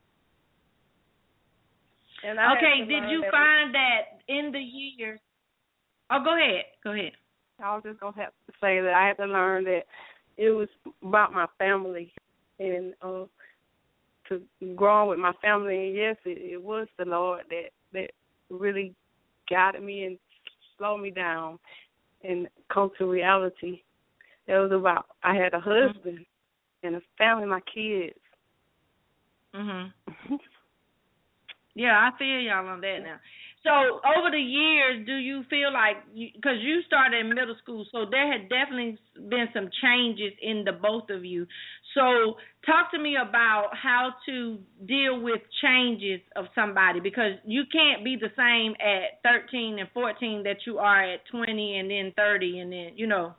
And I okay, did you that find that in the years? Oh, go ahead. Go ahead. I was just gonna have to say that I had to learn that it was about my family and. Uh, to growing with my family, and yes, it, it was the Lord that, that really guided me and slowed me down and come to reality. It was about, I had a husband and a family, my kids. Mhm. Yeah, I feel y'all on that now. So over the years, do you feel like, because you, you started in middle school, so there had definitely been some changes in the both of you. So talk to me about how to deal with changes of somebody, because you can't be the same at thirteen and fourteen that you are at twenty and then thirty and then, you know.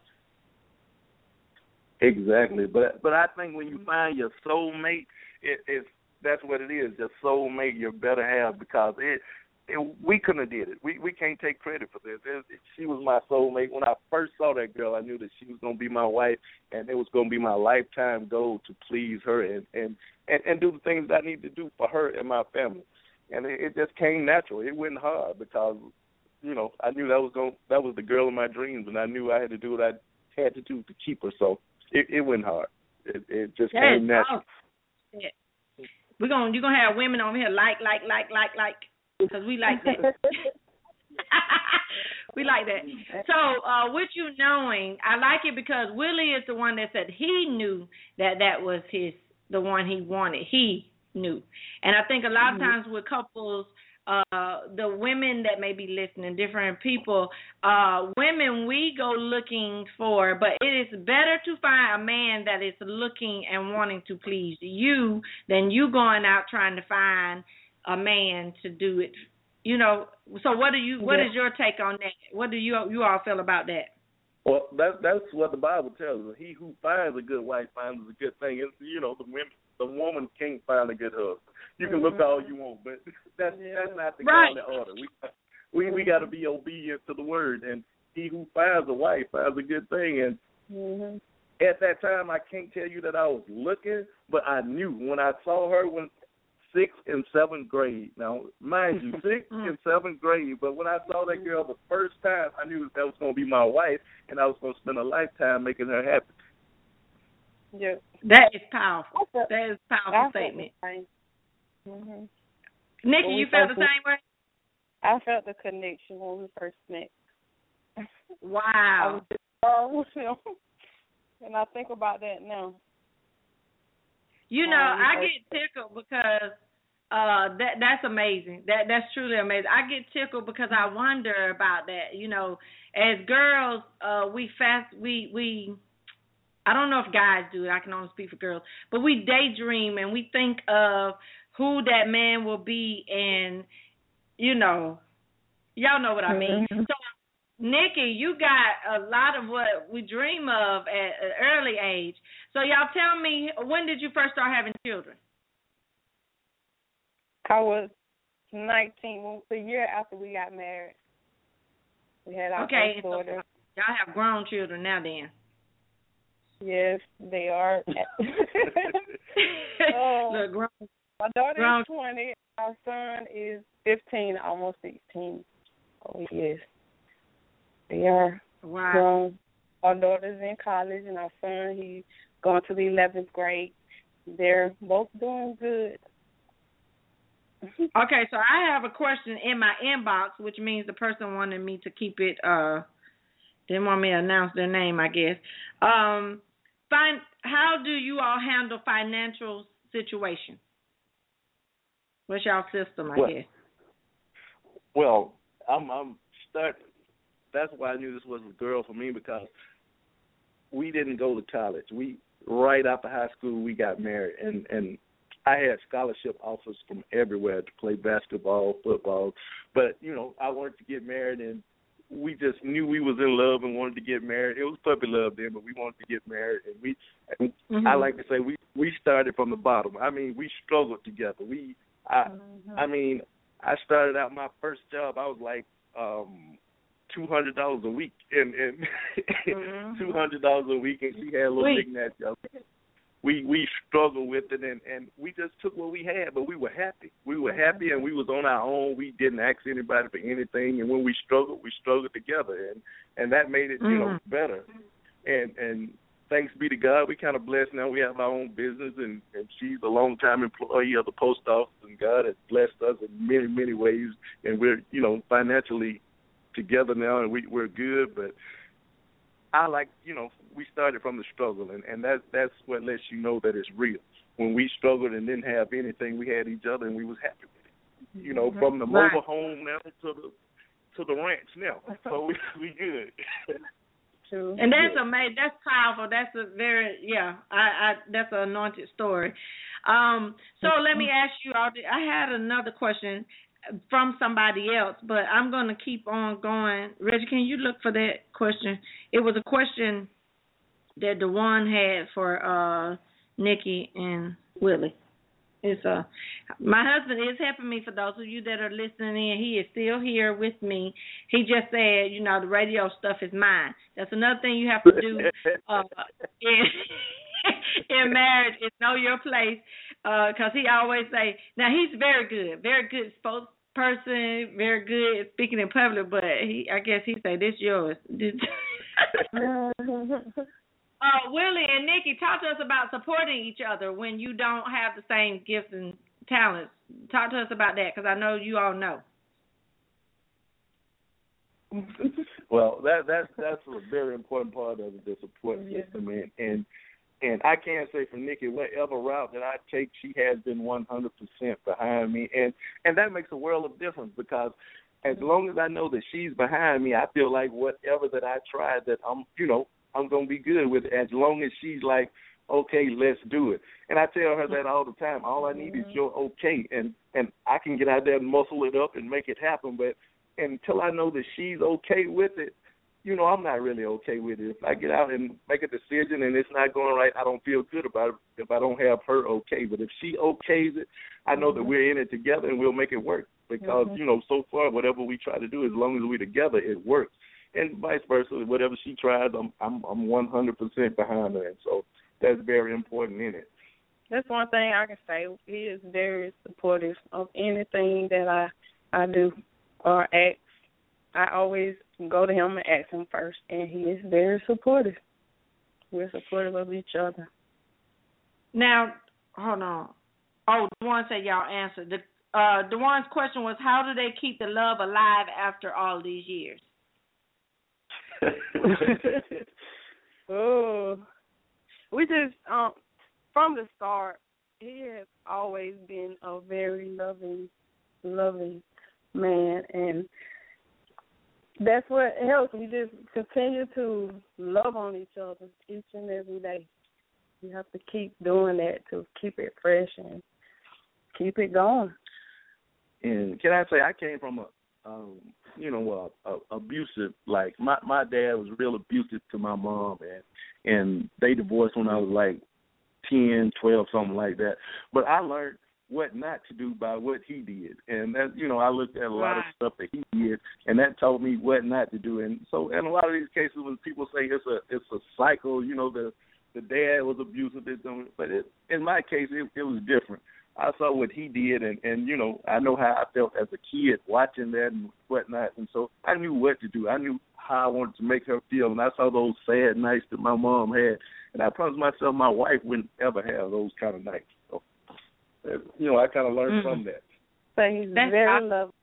Exactly, but but I think when you find your soulmate, it, it's that's what it is. Your soulmate, your better half, because it. It, we couldn't have did it. We we can't take credit for this. It, it, she was my soulmate. When I first saw that girl, I knew that she was going to be my wife, and it was going to be my lifetime goal to please her and, and, and, and do the things that I need to do for her and my family. And it, it just came natural. It wasn't hard because, you know, I knew that was going that was the girl of my dreams, and I knew I had to do what I had to do to keep her. So it, it wasn't hard. It, it just that came natural. Awesome. Yeah. We're gonna you're gonna have women over here like like like like like. Because we like that. We like that. So uh, with you knowing, I like it because Willie is the one that said he knew that that was his, the one he wanted. He knew. And I think a lot of times with couples, uh, the women that may be listening, different people, uh, women we go looking for, but it is better to find a man that is looking and wanting to please you than you going out trying to find a man to do it, you know. So what do you? What yeah. is your take on that? What do you you all feel about that? Well, that's that's what the Bible tells us. He who finds a good wife finds a good thing. It's, you know, the women, the woman can't find a good husband. You can look all you want, but that's yeah. that's not the right. godly order. We we we got to be obedient to the word. And he who finds a wife finds a good thing. And mm-hmm. at that time, I can't tell you that I was looking, but I knew when I saw her when. Sixth and seventh grade. Now, mind you, sixth and seventh grade, but when I saw that girl the first time, I knew that was going to be my wife, and I was going to spend a lifetime making her happy. Yeah. That is powerful. That is a powerful statement. Mm-hmm. Nikki, you felt the same way? I felt the connection when we first met. Wow. I was with him, and I think about that now. You know, I get tickled because uh, that that's amazing. That that's truly amazing. I get tickled because I wonder about that. You know, as girls, uh, we fast we we. I don't know if guys do it. I can only speak for girls, but we daydream and we think of who that man will be, and you know, y'all know what I mean. Mm-hmm. So, Nikki, you got a lot of what we dream of at an early age. So y'all tell me, when did you first start having children? I was nineteen, the year after we got married. We had our okay, first daughter. So y'all have grown children now then. Yes, they are. uh, Look, grown, my daughter grown. is twenty. Our son is fifteen, almost sixteen. Oh, yes. They are wow. grown. Our daughter's in college, and our son, he's going to the eleventh grade. They're both doing good. Okay, so I have a question in my inbox, which means the person wanted me to keep it, uh, didn't want me to announce their name, I guess. Um, find, how do you all handle financial situations? What's y'all system, I well, guess? Well, I'm, I'm stuck. That's why I knew this was a girl for me, because we didn't go to college. We right after high school we got married, and, and I had scholarship offers from everywhere to play basketball, football. But, you know, I wanted to get married, and we just knew we was in love and wanted to get married. It was puppy love then, but we wanted to get married. And we, and mm-hmm. I like to say, we, we started from the bottom. I mean, we struggled together. We, I, mm-hmm. I mean, I started out my first job. I was like um, two hundred dollars a week, and, and mm-hmm. two hundred dollars a week, and she had a little big net job. We we struggled with it, and, and we just took what we had, but we were happy. We were happy, and we was on our own. We didn't ask anybody for anything, and when we struggled, we struggled together, and, and that made it, mm-hmm. you know, better. And and thanks be to God, we kind of blessed now. We have our own business, and, and she's a long-time employee of the post office, and God has blessed us in many, many ways, and we're, you know, financially together now, and we, we're good, but I like, you know, we started from the struggle, and, and that, that's what lets you know that it's real. When we struggled and didn't have anything, we had each other, and we was happy with it. You know, mm-hmm. from the mobile right. home now to the to the ranch now. So we we good. True. And that's amazing. That's powerful. That's a very yeah. I, I that's an anointed story. Um. So let me ask you. I had another question from somebody else, but I'm going to keep on going. Reggie, can you look for that question? It was a question that DeJuan had for uh, Nikki and Willie. It's uh, my husband is helping me. For those of you that are listening in, he is still here with me. He just said, you know, the radio stuff is mine. That's another thing you have to do uh, in, in marriage is know your place, because uh, he always say, now he's very good, very good spokesperson, very good at speaking in public, but he, I guess he say, this yours. This Uh, Willie and Nikki, talk to us about supporting each other when you don't have the same gifts and talents. Talk to us about that, because I know you all know. Well, that that's that's a very important part of the support system, and and and I can say for Nikki, whatever route that I take, she has been one hundred percent behind me, and and that makes a world of difference, because as long as I know that she's behind me, I feel like whatever that I try, that I'm, you know, I'm going to be good with it, as long as she's like, okay, let's do it. And I tell her that all the time. All I need is your okay, and, and I can get out there and muscle it up and make it happen. But until I know that she's okay with it, you know, I'm not really okay with it. If I get out and make a decision and it's not going right, I don't feel good about it if I don't have her okay. But if she okays it, I know that we're in it together and we'll make it work. Because, mm-hmm. you know, so far, whatever we try to do, as long as we're together, it works. And vice versa, whatever she tries, I'm I'm I'm one hundred percent behind her, and so that's very important in it. That's one thing I can say. He is very supportive of anything that I I do or ask. I always go to him and ask him first, and he is very supportive. We're supportive of each other. Now, hold on. Oh, the one said y'all answered. The uh, the one's question was, how do they keep the love alive after all these years? Oh, we just um from the start, he has always been a very loving, loving man, and that's what helps. We just continue to love on each other each and every day. You have to keep doing that to keep it fresh and keep it going. And can I say, I came from a Um, you know, uh, uh, abusive. Like my my dad was real abusive to my mom, and and they divorced when I was like ten, twelve, something like that. But I learned what not to do by what he did, and that, you know, I looked at a lot of stuff that he did, and that taught me what not to do. And so, in a lot of these cases, when people say it's a it's a cycle, you know, the the dad was abusive, but it, in my case, it, it was different. I saw what he did, and, and, you know, I know how I felt as a kid watching that and whatnot, and so I knew what to do. I knew how I wanted to make her feel, and I saw those sad nights that my mom had, and I promised myself my wife wouldn't ever have those kind of nights. So, you know, I kind of learned mm-hmm. from that. So he's That's very awesome. loving.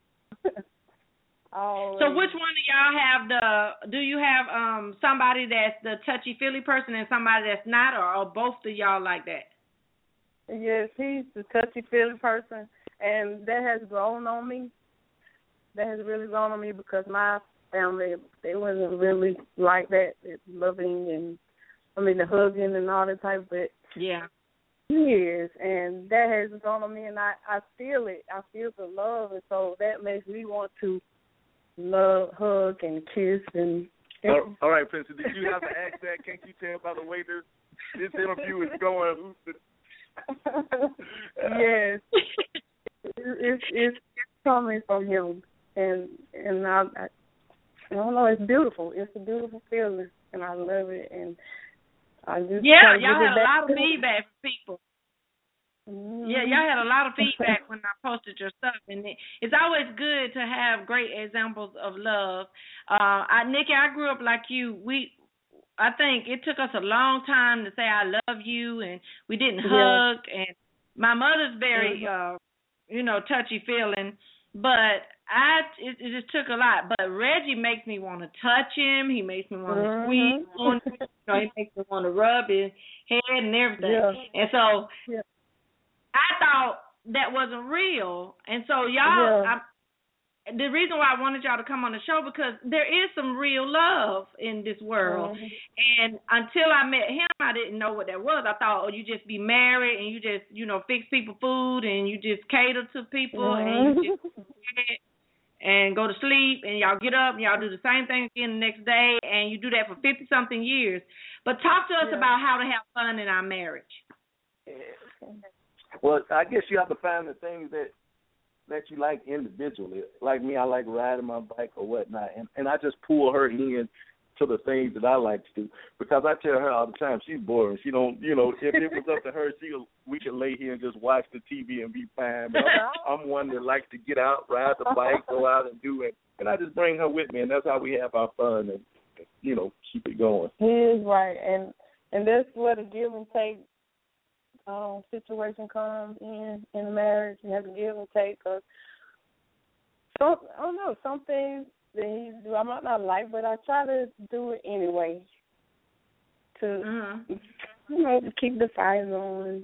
So which one do y'all have the, do you have um somebody that's the touchy-feely person and somebody that's not, or are both of y'all like that? Yes, he's the touchy-feely person, and that has grown on me. That has really grown on me because my family, they wasn't really like that, loving and, I mean, the hugging and all that type, but yeah, he is, and that has grown on me, and I, I feel it. I feel the love, and so that makes me want to love, hug, and kiss. And, and all, all right, Princess, did you have to ask that? Can't you tell by the way this, this interview is going? Who's the yes, it's it's coming from him, and and I, I I don't know, it's beautiful. It's a beautiful feeling, and I love it. And I just yeah, y'all had a lot of feedback from people. Mm-hmm. Yeah, y'all had a lot of feedback when I posted your stuff, and it, it's always good to have great examples of love. Uh, I, Nikki, I grew up like you. We. I think it took us a long time to say I love you, and we didn't hug. Yeah. And my mother's very, uh, you know, touchy feeling, but I it, it just took a lot. But Reggie makes me want to touch him. He makes me want to Mhm. squeeze on him. You know, he makes me want to rub his head and everything. Yeah. And so Yeah. I thought that wasn't real. And so y'all, Yeah. I, the reason why I wanted y'all to come on the show, because there is some real love in this world. Mhm. And until I met him, I didn't know what that was. I thought, oh, you just be married and you just, you know, fix people food and you just cater to people Mhm. and you just and go to sleep and y'all get up and y'all do the same thing again the next day and you do that for fifty something years. But talk to us Yeah. about how to have fun in our marriage. Well, I guess you have to find the things that that you like individually. Like me, I like riding my bike or whatnot, and and I just pull her in to the things that I like to do, because I tell her all the time she's boring. She don't, you know, if it was up to her, she we could lay here and just watch the T V and be fine. But I'm, I'm one that likes to get out, ride the bike, go out and do it, and I just bring her with me, and that's how we have our fun and, you know, keep it going. He is right, and and that's where the give and take um, situation comes in in a marriage. You have to give and take. Cause some, I don't know, some things that he do I might not like, but I try to do it anyway to Mm-hmm. you know to keep the fire on.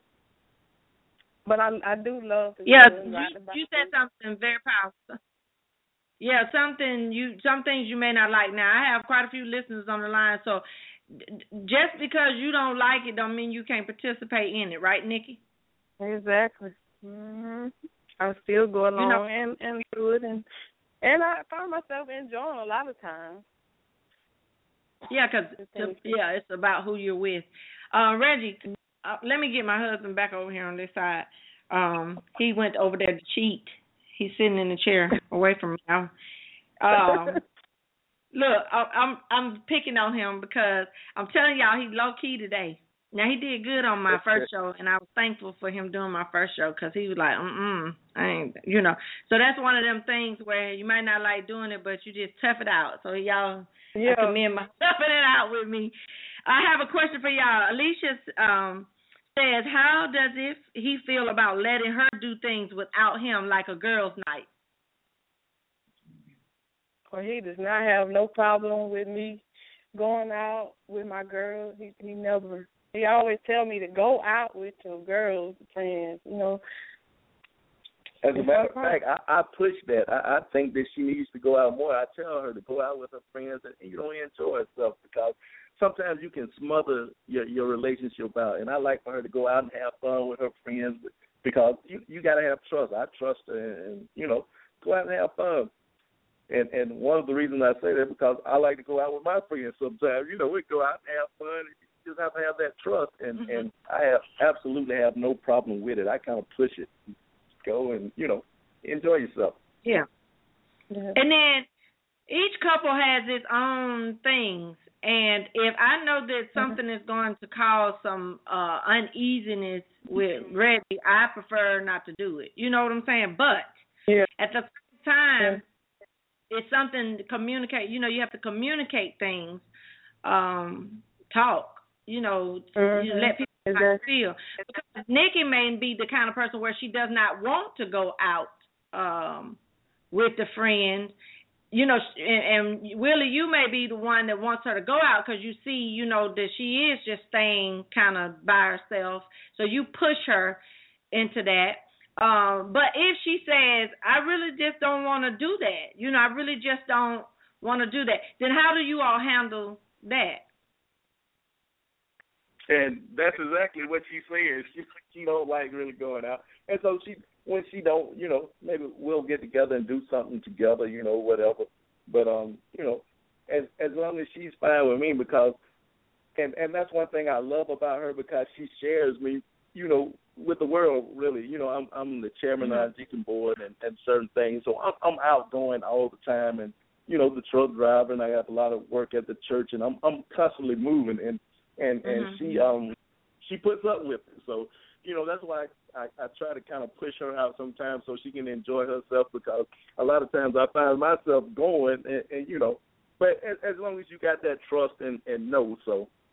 But I I do love to Yeah, do you, you said something very powerful. Yeah, something you some things you may not like. Now I have quite a few listeners on the line, so just because you don't like it don't mean you can't participate in it, right, Nikki? Exactly. Mm-hmm. I still go along you know, and and do it, and and I find myself enjoying a lot of times. Yeah, because yeah, it's about who you're with. Uh, Reggie, uh, let me get my husband back over here on this side. Um, he went over there to cheat. He's sitting in the chair away from me now. Um, look, I, I'm I'm picking on him because I'm telling y'all he's low key today. Now he did good on my first show, and I was thankful for him doing my first show because he was like, mm mm, I ain't, you know. So that's one of them things where you might not like doing it, but you just tough it out. So y'all, yeah. I commend my toughing it out with me. I have a question for y'all. Alicia um, says, how does it, he feel about letting her do things without him, like a girls' night? Well, he does not have no problem with me going out with my girls. He he never. He always tell me to go out with your girls, friends, you know. As a matter of fact, I, I push that. I, I think that she needs to go out more. I tell her to go out with her friends and, you know, enjoy herself, because sometimes you can smother your, your relationship out. And I like for her to go out and have fun with her friends, because you, you got to have trust. I trust her and, and, you know, go out and have fun. And and one of the reasons I say that because I like to go out with my friends sometimes. You know, we go out and have fun. You just have to have that trust. And, mm-hmm. and I have absolutely have no problem with it. I kind of push it. Go and, you know, enjoy yourself. Yeah. yeah. And then each couple has its own things. And if I know that something mm-hmm. is going to cause some uh, uneasiness with Reggie, I prefer not to do it. You know what I'm saying? But yeah. at the same time, yeah. it's something to communicate. You know, you have to communicate things, um, talk, you know, mm-hmm. you let people know how you feel. Because Nikki may be the kind of person where she does not want to go out um, with the friend. You know, and, and Willie, you may be the one that wants her to go out because you see, you know, that she is just staying kind of by herself. So you push her into that. Um, but if she says, I really just don't want to do that, you know, I really just don't want to do that, then how do you all handle that? And that's exactly what she's saying. She, she don't like really going out. And so she, when she don't, you know, maybe we'll get together and do something together, you know, whatever. But, um, you know, as as long as she's fine with me, because, and, and that's one thing I love about her, because she shares me, you know, with the world, really. You know, I'm I'm the chairman mm-hmm. of the deacon board and, and certain things. So I'm, I'm outgoing all the time, and, you know, the truck driver, and I have a lot of work at the church, and I'm I'm constantly moving, and and, mm-hmm. and she um she puts up with it. So, you know, that's why I, I try to kind of push her out sometimes so she can enjoy herself, because a lot of times I find myself going, and, and you know, but as, as long as you got that trust and, and know, so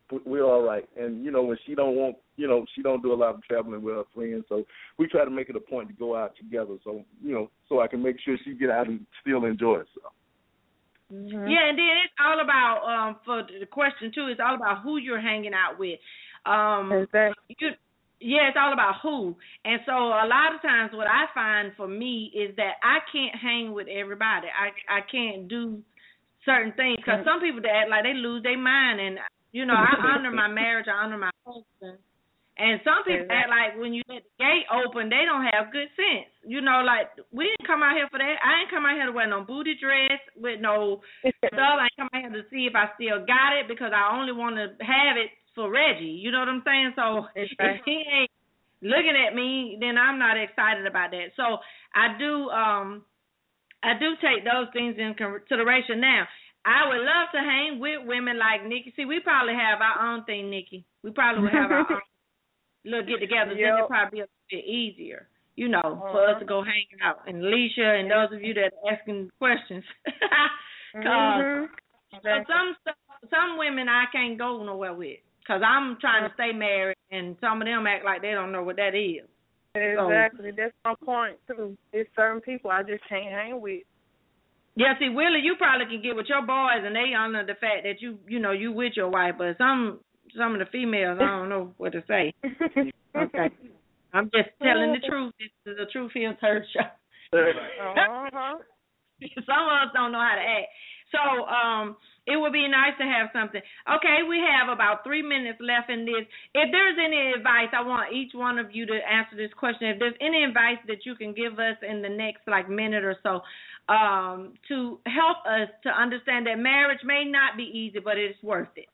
we're all right. And you know, when she don't want, you know, she don't do a lot of traveling with her friends, so we try to make it a point to go out together. So you know, so I can make sure she get out and still enjoy herself. Mm-hmm. Yeah, and then it's all about um for the question too. It's all about who you're hanging out with. Um, exactly. You, yeah, it's all about who. And so a lot of times, what I find for me is that I can't hang with everybody. I I can't do certain things because some people that act like they lose their mind, and you know, I honor my marriage, I honor my husband. And some people act like when you let the gate open, they don't have good sense. You know, like, we didn't come out here for that. I ain't come out here to wear no booty dress with no stuff. I ain't come out here to see if I still got it because I only want to have it for Reggie. You know what I'm saying? So if he ain't looking at me, then I'm not excited about that. So I do um, I do take those things in consideration. Now, I would love to hang with women like Nikki. See, we probably have our own thing, Nikki. We probably would have our own little get-together, yep. Then it'll probably be a bit easier, you know, uh-huh. for us to go hang out. And Alicia and those of you that are asking questions. Because mm-hmm. some some women I can't go nowhere with because I'm trying to stay married, and some of them act like they don't know what that is. Exactly. So, that's my point, too. There's certain people I just can't hang with. Yeah, see, Willie, you probably can get with your boys, and they honor the fact that you, you know, you with your wife, but some... Some of the females, I don't know what to say. Okay. I'm just telling the truth. This is a Truth Heals Hurt show. Uh-huh. Some of us don't know how to act. So um, it would be nice to have something. Okay, we have about three minutes left in this. If there's any advice, I want each one of you to answer this question. If there's any advice that you can give us in the next, like, minute or so um, to help us to understand that marriage may not be easy, but it's worth it.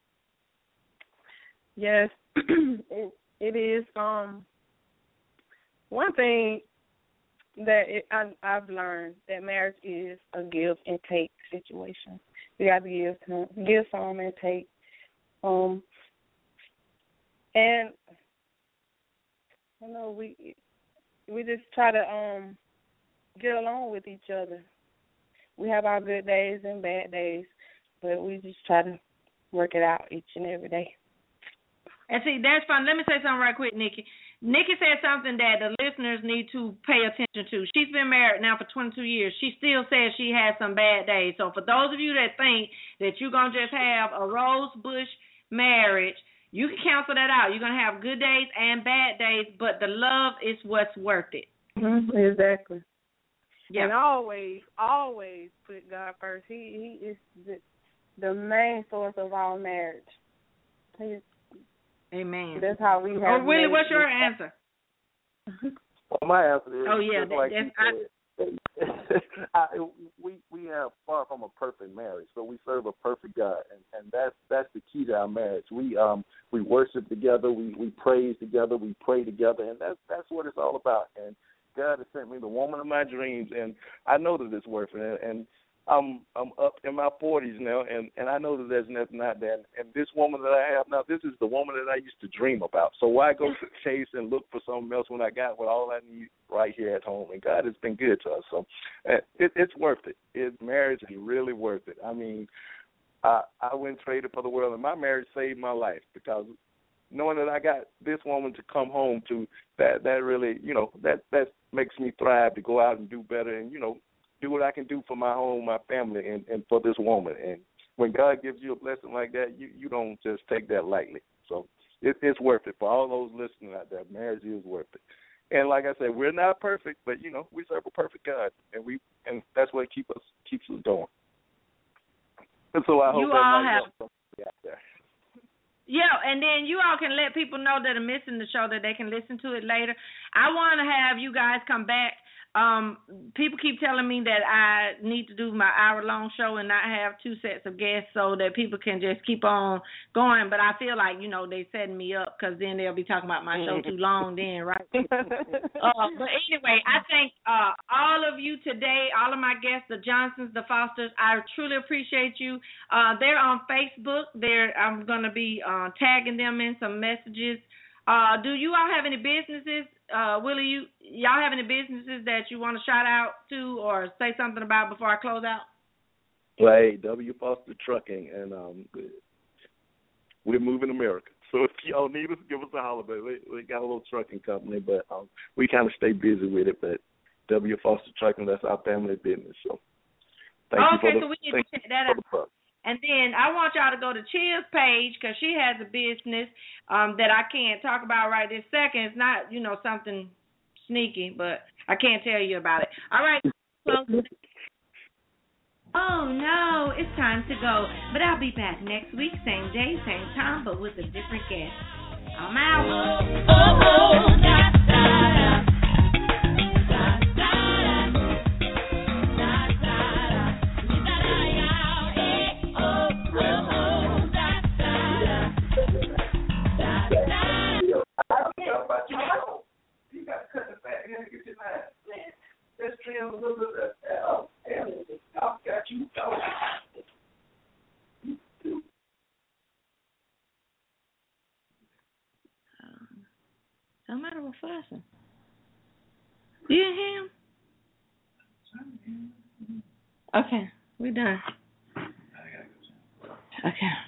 Yes, it, it is. Um, one thing that it, I, I've learned that marriage is a give and take situation. You got to give some, give some and take. Um, and you know, we we just try to um get along with each other. We have our good days and bad days, but we just try to work it out each and every day. And see, that's fun. Let me say something right quick, Nikki. Nikki said something that the listeners need to pay attention to. She's been married now for twenty-two years. She still says she has some bad days. So for those of you that think that you're going to just have a rose bush marriage, you can cancel that out. You're going to have good days and bad days, but the love is what's worth it. Mm-hmm. Exactly. Yeah. And always, always put God first. He, he is the, the main source of our marriage. He's Amen. That's how we have. Oh, Willie, what's your answer? Well, my answer is. Oh yeah, that, like that's. I, I, we we have far from a perfect marriage, but we serve a perfect God, and, and that's that's the key to our marriage. We um we worship together, we, we praise together, we pray together, and that's that's what it's all about. And God has sent me the woman of my dreams, and I know that it's worth it. And I'm I'm up in my forties now, and, and I know that there's nothing out there. And this woman that I have now, this is the woman that I used to dream about. So why go to chase and look for something else when I got what all I need right here at home? And God has been good to us. So it, it's worth it. It, marriage is really worth it. I mean, I, I went traded for the world, and my marriage saved my life because knowing that I got this woman to come home to, that, that really, you know, that, that makes me thrive to go out and do better and, you know, do what I can do for my home, my family, and, and for this woman. And when God gives you a blessing like that, you, you don't just take that lightly. So it, it's worth it. For all those listening out there, marriage is worth it. And like I said, we're not perfect, but, you know, we serve a perfect God, and we and that's what keep us keeps us going. And so I hope you that all might have, help somebody out there. Yeah, and then you all can let people know that are missing the show that they can listen to it later. I want to have you guys come back. Um, people keep telling me that I need to do my hour-long show and not have two sets of guests so that people can just keep on going. But I feel like, you know, they setting me up because then they'll be talking about my show too long then, right? uh, but anyway, I thank uh, all of you today, all of my guests, the Johnsons, the Fosters. I truly appreciate you. Uh, they're on Facebook. They're, I'm going to be uh, tagging them in some messages. Uh, do you all have any businesses? Uh, Willie, you y'all have any businesses that you want to shout out to or say something about before I close out? Well, hey, W. Foster Trucking, and um, we're moving America. So if y'all need us, give us a holler. But we, we got a little trucking company, but um, we kind of stay busy with it. But W. Foster Trucking, that's our family business. So thank okay, you for the, so we need to check that out. And then I want y'all to go to Chia's page because she has a business um, that I can't talk about right this second. It's not, you know, something sneaky, but I can't tell you about it. All right. Oh, no, it's time to go. But I'll be back next week, same day, same time, but with a different guest. I'm out. Oh, oh, oh, da, da, da. You got to cut the fat and get your line. Let's trim a little bit of that. Oh, I've got you. Somebody was fussing. You hear him? Okay, we're done. Okay.